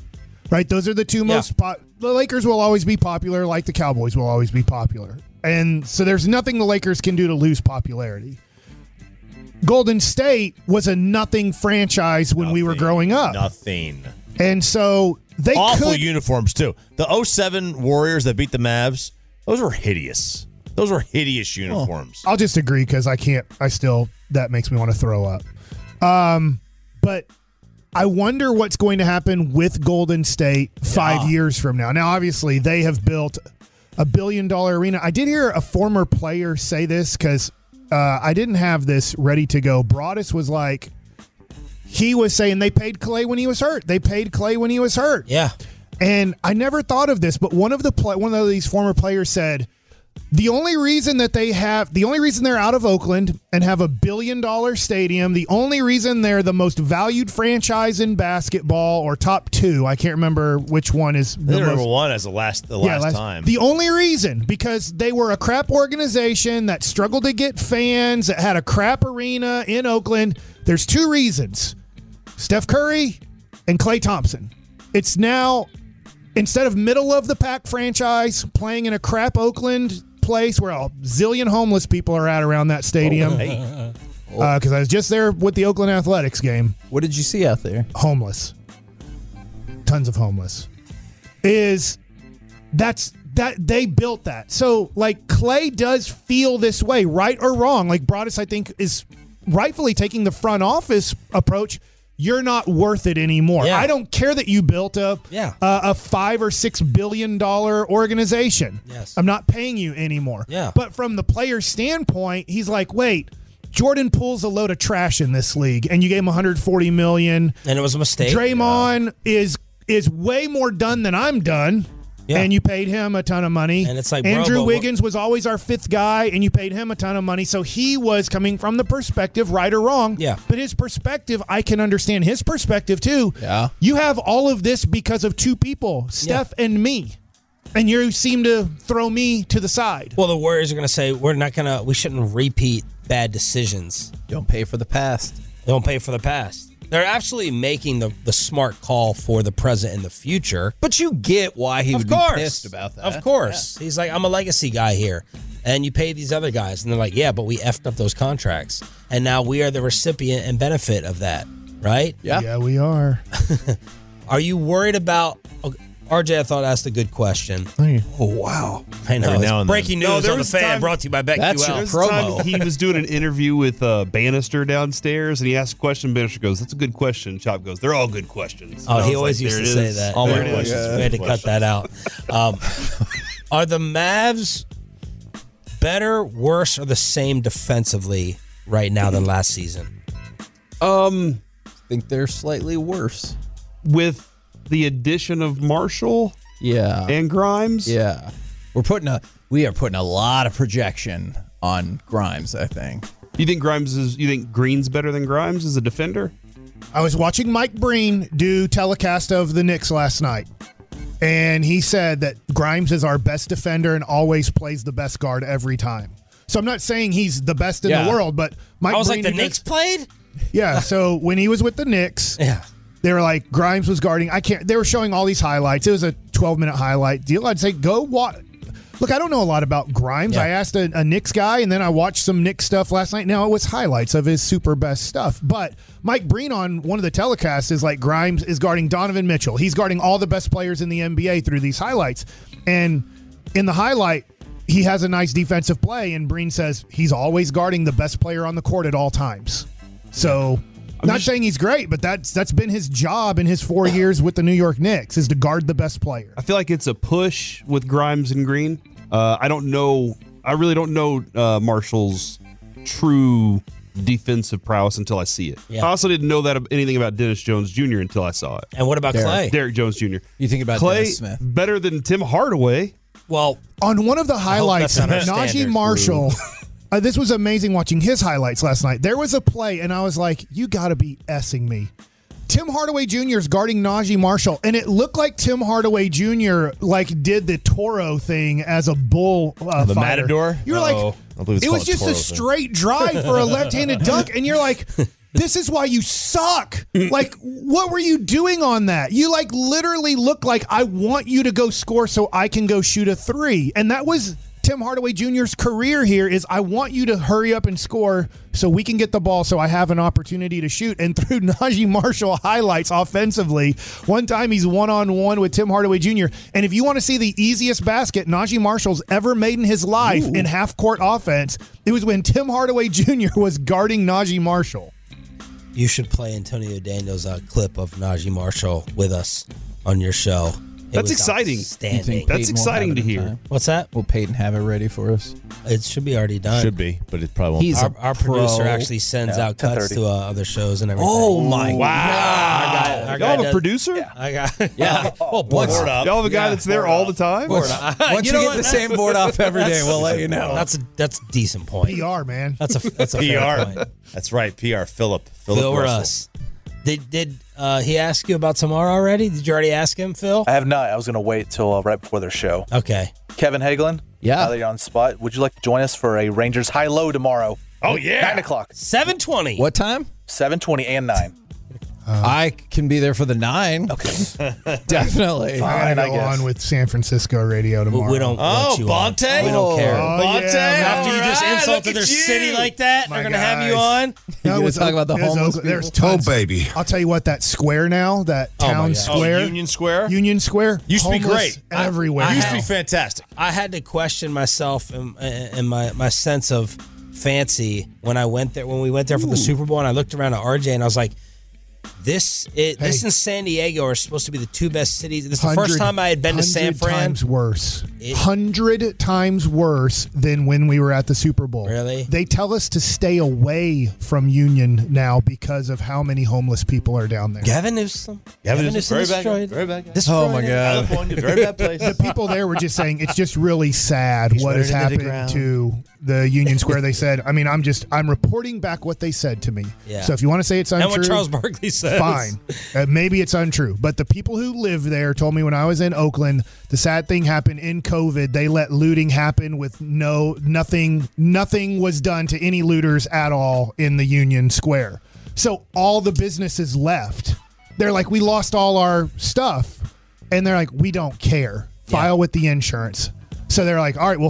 right? Those are the two most the Lakers will always be popular, like the Cowboys will always be popular. And so there's nothing the Lakers can do to lose popularity. Golden State was a nothing franchise when we were growing up. Nothing. And so they awful uniforms, too. The 07 Warriors that beat the Mavs, those were hideous. Those were hideous uniforms. I'll just agree because that makes me want to throw up. But I wonder what's going to happen with Golden State 5 years from now. Now, obviously, they have built a $1 billion arena. I did hear a former player say this because I didn't have this ready to go. Broadus was like, he was saying they paid Clay when he was hurt. Yeah. And I never thought of this, but one of these former players said, the only reason they're out of Oakland and have a $1 billion stadium, the only reason they're the most valued franchise in basketball or top two, I can't remember which one is the most, number one as the last time. The only reason, because they were a crap organization that struggled to get fans, that had a crap arena in Oakland. There's two reasons: Steph Curry and Klay Thompson. It's now, instead of middle of the pack franchise playing in a crap Oakland place where a zillion homeless people are at around that stadium, because I was just there with the Oakland Athletics game. What did you see out there? Homeless. Tons of homeless. That they built that. So, like, Clay does feel this way, right or wrong. Like, Broadus, I think, is rightfully taking the front office approach. You're not worth it anymore. Yeah. I don't care that you built a $5 or $6 billion organization. Yes. I'm not paying you anymore. Yeah. But from the player's standpoint, he's like, wait, Jordan pulls a load of trash in this league, and you gave him $140 million. And it was a mistake. Draymond is way more done than I'm done. Yeah. And you paid him a ton of money. And it's like, Andrew Wiggins was always our fifth guy, and you paid him a ton of money. So he was coming from the perspective, right or wrong. Yeah. But his perspective, I can understand his perspective too. Yeah. You have all of this because of two people, Steph and me. And you seem to throw me to the side. Well, the Warriors are going to say we shouldn't repeat bad decisions. Don't pay for the past. Don't pay for the past. They're absolutely making the smart call for the present and the future. But you get why he would be pissed about that. Of course. Yeah. He's like, I'm a legacy guy here. And you pay these other guys. And they're like, yeah, but we effed up those contracts. And now we are the recipient and benefit of that. Right? Yeah. Yeah, we are. Are you worried about... RJ, I thought asked a good question. Oh, wow. I know. It's breaking news on the fan brought to you by BetQL. That's your promo. He was doing an interview with Bannister downstairs, and he asked a question. Bannister goes, "That's a good question." Chop goes, "They're all good questions." Oh, he always used to say that. All my questions. We had to cut that out. Are the Mavs better, worse, or the same defensively right now than last season? I think they're slightly worse. With the addition of Marshall, and Grimes, we are putting a lot of projection on Grimes. I think. You think Green's better than Grimes as a defender? I was watching Mike Breen do telecast of the Knicks last night, and he said that Grimes is our best defender and always plays the best guard every time. So I'm not saying he's the best in the world, but Mike Breen, like the Knicks played? Yeah, so when he was with the Knicks, they were like, Grimes was guarding. They were showing all these highlights. It was a 12-minute highlight deal. I'd say, go watch. Look, I don't know a lot about Grimes. I asked a Knicks guy, and then I watched some Knicks stuff last night. Now it was highlights of his super best stuff. But Mike Breen on one of the telecasts is like, Grimes is guarding Donovan Mitchell. He's guarding all the best players in the NBA through these highlights. And in the highlight, he has a nice defensive play, and Breen says he's always guarding the best player on the court at all times. So... Not saying he's great, but that's been his job in his 4 years with the New York Knicks, is to guard the best player. I feel like it's a push with Grimes and Green. I really don't know Marshall's true defensive prowess until I see it. Yeah. I also didn't know anything about Dennis Jones Jr. until I saw it. And what about Clay? Derek Jones Jr. You think about Clay Dennis Smith. Better than Tim Hardaway. Well, on one of the highlights, Najee Marshall... this was amazing watching his highlights last night. There was a play, and I was like, you got to be S-ing me. Tim Hardaway Jr. is guarding Najee Marshall, and it looked like Tim Hardaway Jr. did the Toro thing as a bull the fighter. Matador? You were like, it was just a straight drive for a left-handed dunk, and you're like, This is why you suck. Like, what were you doing on that? You like literally look like I want you to go score so I can go shoot a three. And that was Tim Hardaway Jr.'s career here is I want you to hurry up and score so we can get the ball so I have an opportunity to shoot. And through Najee Marshall highlights offensively, one time he's one-on-one with Tim Hardaway Jr. And if you want to see the easiest basket Najee Marshall's ever made in his life in half-court offense, it was when Tim Hardaway Jr. was guarding Najee Marshall. You should play Antonio Daniels' clip of Najee Marshall with us on your show. That's exciting. That's exciting to hear. What's that? Will Peyton have it ready for us? It should be already done. Should be, but it probably won't. Our producer actually sends out cuts to other shows and everything. Oh my wow! Our Y'all have a does- producer? Yeah. I got Yeah. Well, board up. Y'all have a guy that's there all the time? Once you get the same board off every day, we'll let you know. That's a decent point. PR, man. That's a fair point. That's right. PR. Philip Phil Russell. Russ. Did he ask you about tomorrow already? Did you already ask him, Phil? I have not. I was going to wait till right before their show. Okay. Kevin Hagelin? Yeah. Now that you're on spot, would you like to join us for a Rangers high-low tomorrow? Oh, yeah. 9 o'clock. 7:20. What time? 7:20 and 9. I can be there for the 9. Okay. Definitely. I gotta go on with San Francisco radio tomorrow. We don't want you on. Bonte? We don't care. Bonte? After you just All right, insulted look their at you. city like that, My they're going to have you guys. on? You gonna talk about the homeless people? There's tons. Oh, baby. I'll tell you what, that square now, that Oh, my town God. square. Union Square? Union Square. Used to be homeless great. everywhere. Used to now. be fantastic. I had to question myself and my sense of fancy when I went there. When we went there for the Super Bowl, and I looked around at RJ, and I was like, "This and San Diego are supposed to be the two best cities." This is the first time I had been to San 100 Fran. times worse. 100 times worse than when we were at the Super Bowl. Really? They tell us to stay away from Union now because of how many homeless people are down there. Gavin Newsom. Gavin Newsom, very bad guy. destroyed. Very bad guy. Oh my God. California, very bad place. The people there were just saying it's just really sad what has running into the happened ground. to the Union Square. They said, I mean, I'm reporting back what they said to me. Yeah. So if you want to say it's untrue, And what Charles Barkley says. fine. Maybe it's untrue. But the people who live there told me when I was in Oakland, the sad thing happened in COVID. They let looting happen with nothing was done to any looters at all in the Union Square. So all the businesses left. They're like, we lost all our stuff. And they're like, we don't care. File with the insurance. So they're like, all right, we'll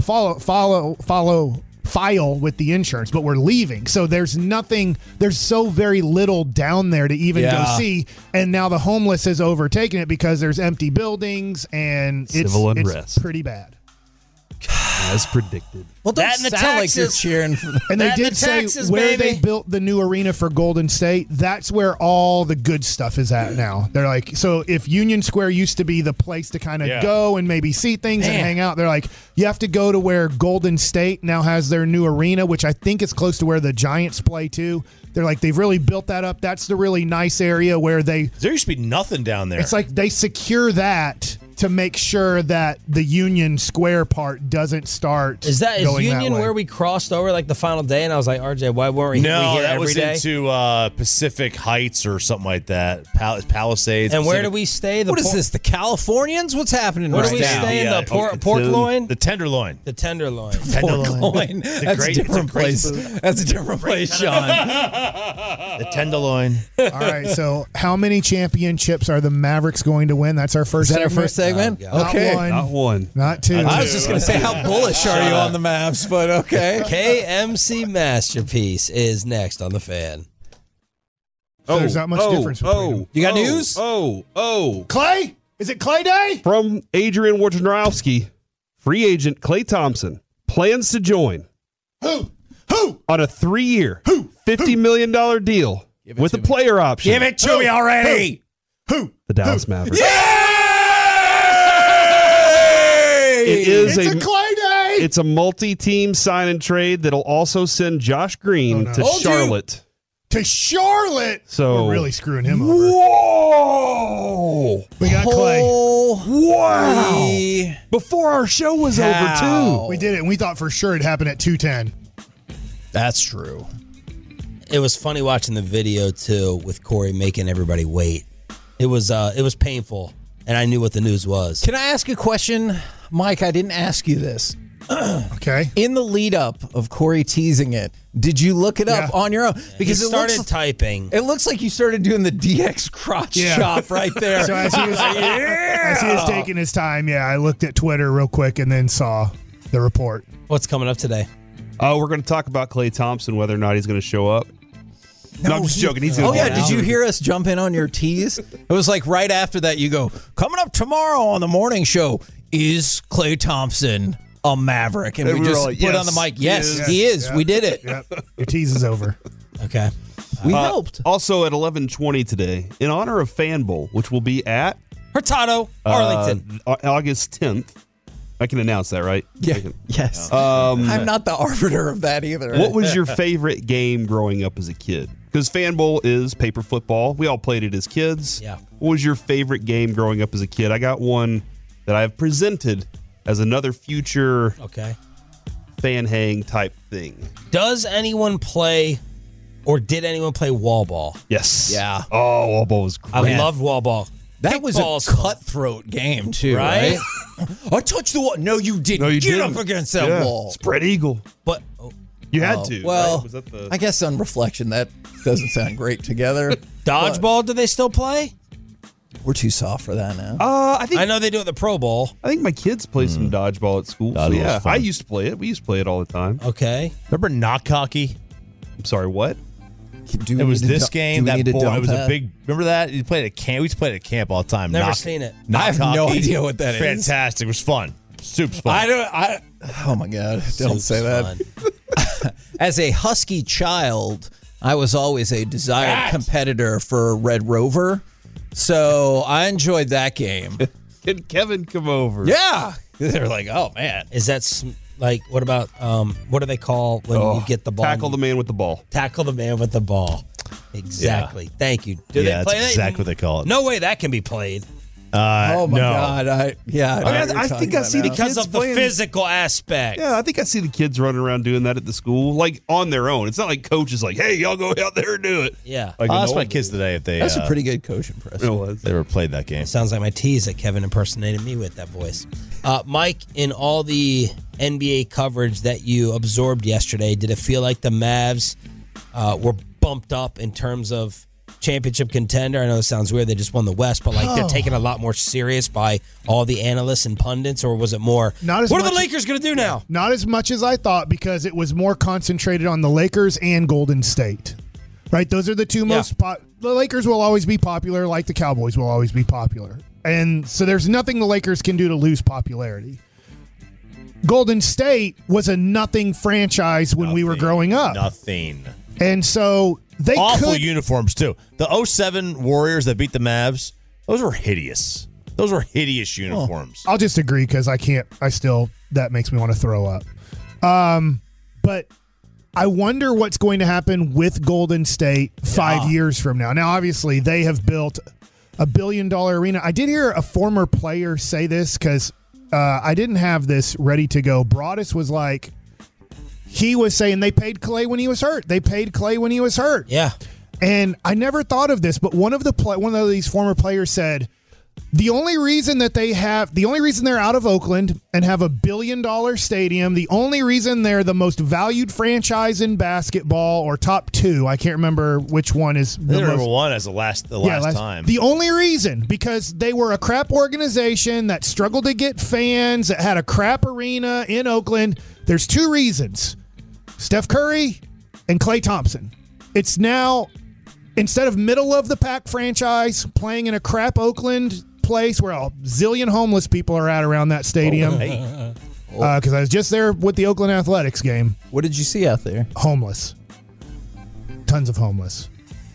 file with the insurance, but we're leaving. So there's so very little down there to even go see. And now the homeless has overtaken it because there's empty buildings and Civil it's unrest. pretty bad. As predicted. Well, don't That and the sound like you're taxes. cheering for And they That and did the say taxes, where baby. they built the new arena for Golden State, that's where all the good stuff is at now. They're like, so if Union Square used to be the place to kind of go and maybe see things and hang out, they're like, you have to go to where Golden State now has their new arena, which I think is close to where the Giants play too. They're like, they've really built that up. That's the really nice area where there used to be nothing down there. It's like they secure that to make sure that the Union Square part doesn't start. Is going Union that way. where we crossed over like the final day? And I was like, RJ, why weren't we No, here that every was day? into Pacific Heights or something like that. Palisades. And where Pacific- do we stay? What is this? The Californians? What's happening Where right do we now? stay in the pork loin? The tenderloin. The tenderloin. Pork loin. That's a different place. That's a different place, Sean. The tenderloin. All right, so how many championships are the Mavericks going to win? That's our first Is that our segment. first segment? Oh, Okay. Not one. Not two. I was just going to say, how bullish are you on the Mavs? But okay. KMC Masterpiece is next on the Fan. So there's not much difference between them. You got news? Clay? Is it Clay Day? From Adrian Wojnarowski, free agent Klay Thompson plans to join. Who? On a 3-year, $50 million deal with a player option. Give it to me already. Who? The Dallas Mavericks. Yay! It is It's a Clay Day. It's a multi-team sign and trade that'll also send Josh Green to Told you. Charlotte. To Charlotte. So We're really screwing him over. Whoa! We got Clay. Wow! Before our show was over too. We did it, and we thought for sure it'd happen at 2:10. That's true. It was funny watching the video too with Corey making everybody wait. It was painful, and I knew what the news was. Can I ask a question, Mike? I didn't ask you this. Okay. In the lead up of Corey teasing it, did you look it up on your own? Because he started typing. It looks like you started doing the DX crotch chop right there. So as he was taking his time, I looked at Twitter real quick and then saw the report. What's coming up today? We're going to talk about Klay Thompson, whether or not he's going to show up. No, I'm just joking. He's going to did you hear us jump in on your tease? It was like right after that you go, coming up tomorrow on the morning show, is Klay Thompson a Maverick? And we just like, put on the mic, yes, he is. We did it. Yep. Your tease is over. Okay. We helped. Also at 11:20 today, in honor of Fan Bowl, which will be at Hurtado, Arlington. August 10th. I can announce that, right? Yeah. Yes. I'm not the arbiter of that either. What was your favorite game growing up as a kid? Because Fan Bowl is paper football. We all played it as kids. Yeah. What was your favorite game growing up as a kid? I got one that I've presented as another future fan hang type thing. Does anyone play, or did anyone play wall ball? Yes. Yeah. Oh, wall ball was great. I loved wall ball. That was a cutthroat game, too, right? I touched the wall. No, you didn't. No, you Get didn't. up against that wall. Spread eagle. But you had to. Well, right? Was that the... I guess on reflection, that doesn't sound great together. Dodgeball, do they still play? We're too soft for that now. I know they do it at the Pro Bowl. I think my kids play some dodgeball at school. So yeah, I used to play it. We used to play it all the time. Okay. Remember knock hockey? I'm sorry, what? It was this game. That ball. It was a big. Remember that? You played at camp. We used to play it at camp all the time. Never seen it. I have no idea what that is. Fantastic. It was fun. Super fun. Oh my God! Don't say that. As a Husky child, I was always a desired competitor for Red Rover, so I enjoyed that game. Did Kevin come over? Yeah, they're like, oh man, is that like what about what do they call when you get the ball? Tackle the man with the ball. Tackle the man with the ball. Exactly. Yeah. Thank you. Do they play that's that? exactly what they call it. No way that can be played. Oh my God! I think I see the because kids of the physical aspect. Yeah, I think I see the kids running around doing that at the school, like on their own. It's not like coaches like, "Hey, y'all go out there and do it." Yeah, like I'll ask my kids today if they. That's a pretty good coach impression. It was. They ever played that game? It sounds like my tease that Kevin impersonated me with that voice. Mike, in all the NBA coverage that you absorbed yesterday, did it feel like the Mavs were bumped up in terms of championship contender? I know it sounds weird, they just won the West, but like they're taken a lot more serious by all the analysts and pundits, or was it more, what are the Lakers going to do now? Not as much as I thought, because it was more concentrated on the Lakers and Golden State. Right? Those are the two most the Lakers will always be popular, like the Cowboys will always be popular. And so there's nothing the Lakers can do to lose popularity. Golden State was a nothing franchise when we were growing up. Nothing. And so they awful uniforms too. The 07 Warriors that beat the Mavs, those were hideous. Those were hideous uniforms. I'll just agree because that makes me want to throw up. But I wonder what's going to happen with Golden State 5 years from now. Now, obviously, they have built a $1 billion arena. I did hear a former player say this because I didn't have this ready to go. Broadus was like, he was saying they paid Klay when he was hurt. They paid Klay when he was hurt. Yeah. And I never thought of this, but one of these former players said the only reason they're out of Oakland and have a $1 billion stadium, the only reason they're the most valued franchise in basketball, or top two, I can't remember which one is the number one as the last time. The only reason, because they were a crap organization that struggled to get fans, that had a crap arena in Oakland. There's two reasons. Steph Curry and Klay Thompson. It's now, instead of middle of the pack franchise playing in a crap Oakland place where a zillion homeless people are at around that stadium. Because I was just there with the Oakland Athletics game. What did you see out there? Homeless. Tons of homeless.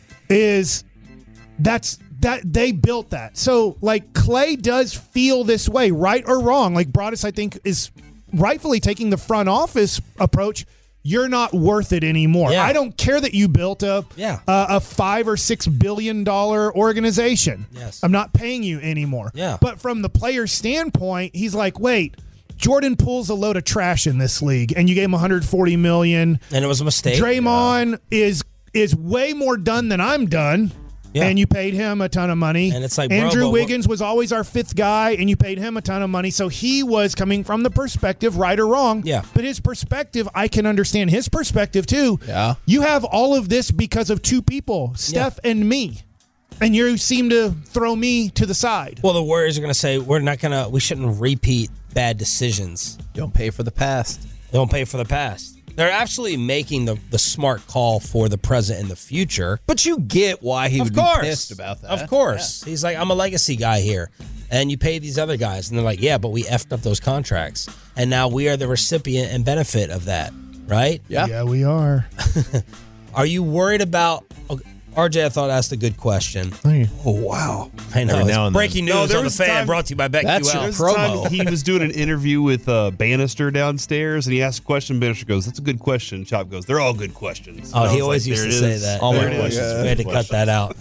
That they built that. So like Klay does feel this way, right or wrong. Like Broadus, I think, is rightfully taking the front office approach. You're not worth it anymore. Yeah. I don't care that you built a $5 or $6 billion organization. Yes. I'm not paying you anymore. Yeah. But from the player's standpoint, he's like, wait, Jordan pulls a load of trash in this league, and you gave him $140 million. And it was a mistake. Draymond is way more done than I'm done. and you paid him a ton of money. And it's like, Andrew bro, Wiggins was always our fifth guy, and you paid him a ton of money. So he was coming from the perspective, right or wrong. Yeah. But his perspective, I can understand his perspective too. Yeah. You have all of this because of two people, Steph and me. And you seem to throw me to the side. Well, the Warriors are going to say we shouldn't repeat bad decisions. Don't pay for the past. Don't pay for the past. They're absolutely making the smart call for the present and the future. But you get why he would be pissed about that. Of course. Yeah. He's like, I'm a legacy guy here. And you pay these other guys. And they're like, yeah, but we effed up those contracts. And now we are the recipient and benefit of that, right? Yeah. Yeah, we are. Are you worried about... RJ, I thought, asked a good question. Oh, wow. I know. Every now and Breaking then. news No, on the fan brought to you by BetQL. That's your promo. He was doing an interview with Bannister downstairs, and he asked a question. Bannister goes, "That's a good question." Chop goes, "They're all good questions." Oh, And I he was always like, used to "There it say is." that. All my There it is. questions. We had to cut that out.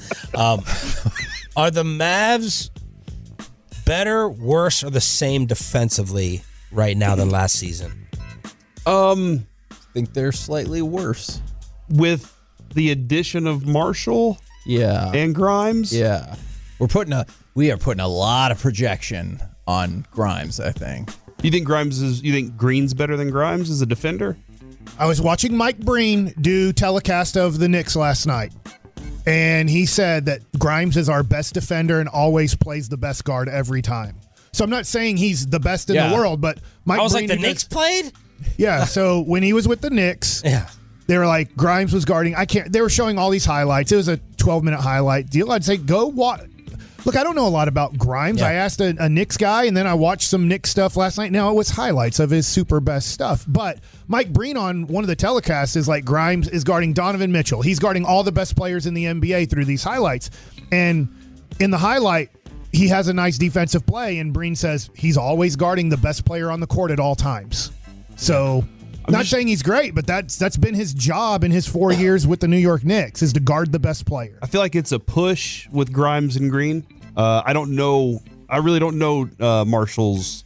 Are the Mavs better, worse, or the same defensively right now than last season? I think they're slightly worse. With the addition of Marshall, and Grimes, we are putting a lot of projection on Grimes. I think. You think Green's better than Grimes as a defender? I was watching Mike Breen do telecast of the Knicks last night, and he said that Grimes is our best defender and always plays the best guard every time. So I'm not saying he's the best in the world, but Mike I was Breen, like, the Knicks played? Yeah, so when he was with the Knicks, they were like, Grimes was guarding. They were showing all these highlights. It was a 12-minute highlight deal. I'd say, go watch. Look, I don't know a lot about Grimes. I asked a Knicks guy, and then I watched some Knicks stuff last night. Now, it was highlights of his super best stuff. But Mike Breen on one of the telecasts is like, Grimes is guarding Donovan Mitchell. He's guarding all the best players in the NBA through these highlights. And in the highlight, he has a nice defensive play, and Breen says he's always guarding the best player on the court at all times. So... Not saying he's great, but that's been his job in his 4 years with the New York Knicks, is to guard the best player. I feel like it's a push with Grimes and Green. I really don't know Marshall's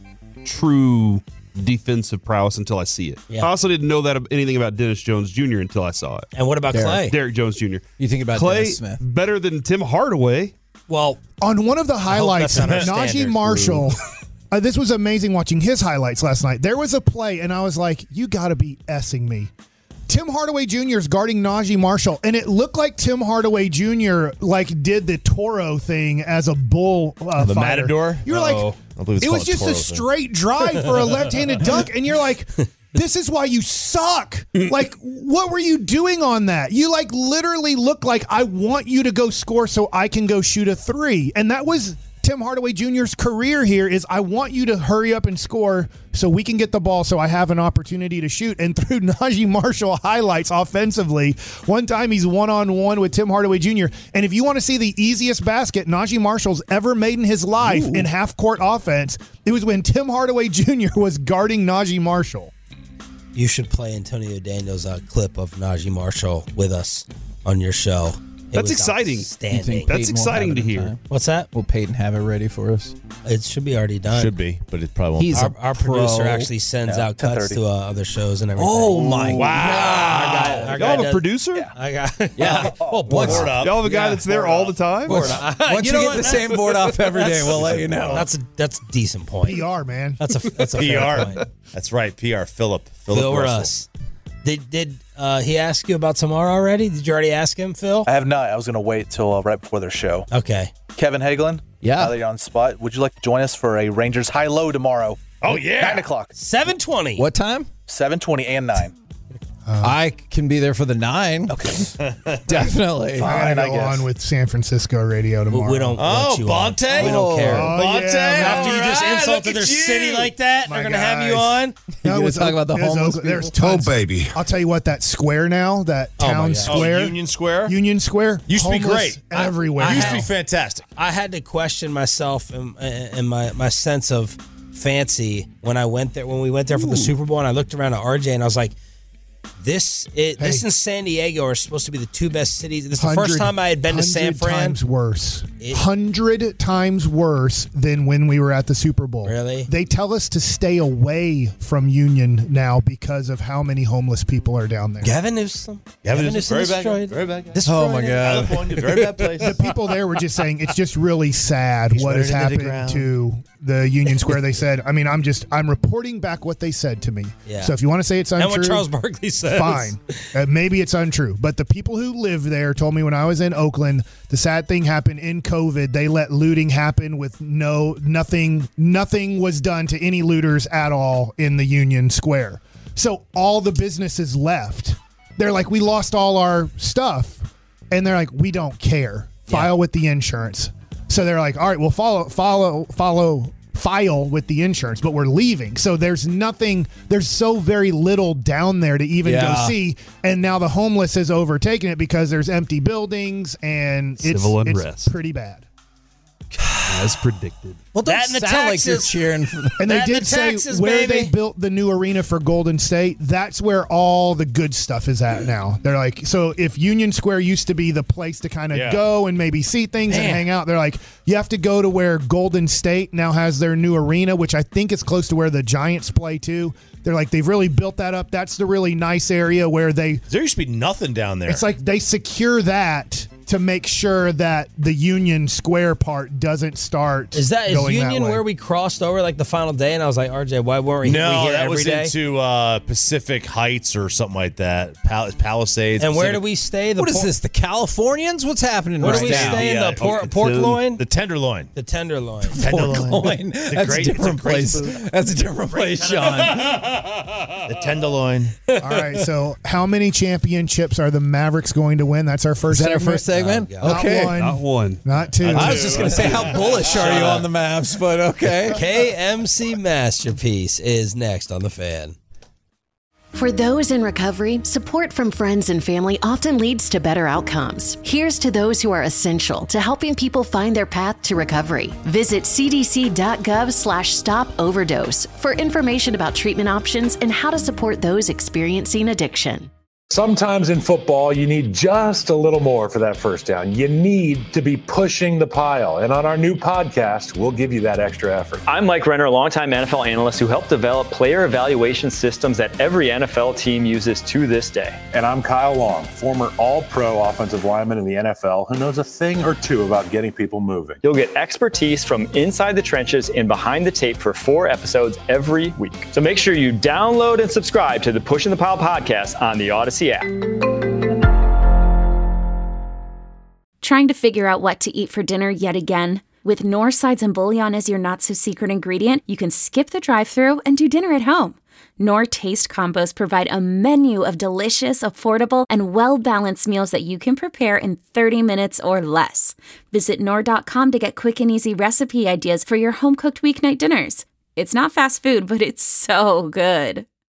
true defensive prowess until I see it. Yeah. I also didn't know anything about Dennis Jones Jr. until I saw it. And what about Clay? Derek Jones Jr. You think about Clay Dennis Smith. better than Tim Hardaway. Well, on one of the highlights, that's not our Najee standard. Marshall. This was amazing watching his highlights last night. There was a play, and I was like, you got to be S-ing me. Tim Hardaway Jr. is guarding Najee Marshall, and it looked like Tim Hardaway Jr. did the Toro thing as a bull The fighter. Matador? You're like, I believe it's it was called just Toro a thing. straight drive for a left-handed dunk, and you're like, this is why you suck. Like, what were you doing on that? You literally look like, I want you to go score so I can go shoot a three. And that was Tim Hardaway Jr.'s career here, is I want you to hurry up and score so we can get the ball so I have an opportunity to shoot. And through Najee Marshall highlights offensively, one time he's one-on-one with Tim Hardaway Jr. And if you want to see the easiest basket Najee Marshall's ever made in his life in half-court offense, it was when Tim Hardaway Jr. was guarding Najee Marshall. You should play Antonio Daniels' clip of Najee Marshall with us on your show. That's exciting. Outstanding. That's exciting to hear. What's that? Will Peyton have it ready for us? It should be already done. Should be, but it probably won't. Our producer actually sends out cuts to other shows and everything. Oh my Wow. Our Y'all have a does- producer? I got Well, Y'all have a guy that's there all the time? Once you get the same board off every day, we'll let you know. That's a decent point. PR, man. That's a fair point. That's right, PR. Philip Phil Russell. Russ. Did he ask you about tomorrow already? Did you already ask him, Phil? I have not. I was going to wait till right before their show. Okay. Kevin Hagelin? Yeah. Now that you're on spot, would you like to join us for a Rangers high-low tomorrow? Oh, yeah. 9 o'clock. 7:20. What time? 7:20 and 9. I can be there for the 9. Okay. Definitely. I I go guess. on with San Francisco radio tomorrow. We don't want you on. Bonte? We don't care. Bonte? After you just All right, insulted look their at you. city like that, My they're going to have you guys. on? You gonna talk about the homeless There's people? tons. Oh, baby. I'll tell you what, that square now, that Oh, my town God. square. Union Square? Union Square. Used to be homeless great. everywhere. I Used to had- be fantastic. I had to question myself and my sense of fancy when I went there. When we went there for the Super Bowl, and I looked around at RJ, and I was like, This and San Diego are supposed to be the two best cities. This is the first time I had been to San Fran. 100 times worse. 100 times worse than when we were at the Super Bowl. Really? They tell us to stay away from Union now because of how many homeless people are down there. Gavin Newsom. Very bad. Very bad. Oh my God. California, very bad place. The people there were just saying it's just really sad what has happened to the Union Square. They said, I'm reporting back what they said to me. Yeah. So if you want to say it's untrue, and what Charles Barkley says, fine. Maybe it's untrue. But the people who live there told me when I was in Oakland, the sad thing happened in COVID. They let looting happen with nothing was done to any looters at all in the Union Square. So all the businesses left. They're like, we lost all our stuff. And they're like, we don't care. File with the insurance. So they're like, all right, we'll file with the insurance, but we're leaving. So there's so very little down there to even go see. And now the homeless has overtaken it because there's empty buildings and civil unrest. It's pretty bad. As predicted. Well, don't sound like you're cheering for And they did say where they built the new arena for Golden State, that's where all the good stuff is at now. They're like, so if Union Square used to be the place to kind of go and maybe see things and hang out, they're like, you have to go to where Golden State now has their new arena, which I think is close to where the Giants play too. They're like, they've really built that up. That's the really nice area where there used to be nothing down there. It's like they secure that to make sure that the Union Square part doesn't start. Is Union that where we crossed over like the final day? And I was like, RJ, why weren't we here that every was day? into Pacific Heights or something like that. Palisades. And where do we stay? What is this? The Californians? What's happening Where right do we now? stay? In the pork loin? The tenderloin. The tenderloin. Pork loin. That's a different place. That's a different place, Sean. The tenderloin. All right. So, how many championships are the Mavericks going to win? That's our first. Is that our first segment? Okay. Not one. Not two. I was just going to say, how bullish are you on the Mavs? But okay. KMC Masterpiece is next on The Fan. For those in recovery, support from friends and family often leads to better outcomes. Here's to those who are essential to helping people find their path to recovery. Visit cdc.gov/stop-overdose for information about treatment options and how to support those experiencing addiction. Sometimes in football, you need just a little more for that first down. You need to be pushing the pile. And on our new podcast, we'll give you that extra effort. I'm Mike Renner, a longtime NFL analyst who helped develop player evaluation systems that every NFL team uses to this day. And I'm Kyle Long, former all-pro offensive lineman in the NFL who knows a thing or two about getting people moving. You'll get expertise from inside the trenches and behind the tape for 4 episodes every week. So make sure you download and subscribe to the Pushing the Pile podcast on the Odyssey app. Trying to figure out what to eat for dinner yet again? With Knorr sides and bouillon as your not-so-secret ingredient, you can skip the drive-thru and do dinner at home. Knorr Taste Combos provide a menu of delicious, affordable, and well-balanced meals that you can prepare in 30 minutes or less. Visit Knorr.com to get quick and easy recipe ideas for your home-cooked weeknight dinners. It's not fast food, but it's so good.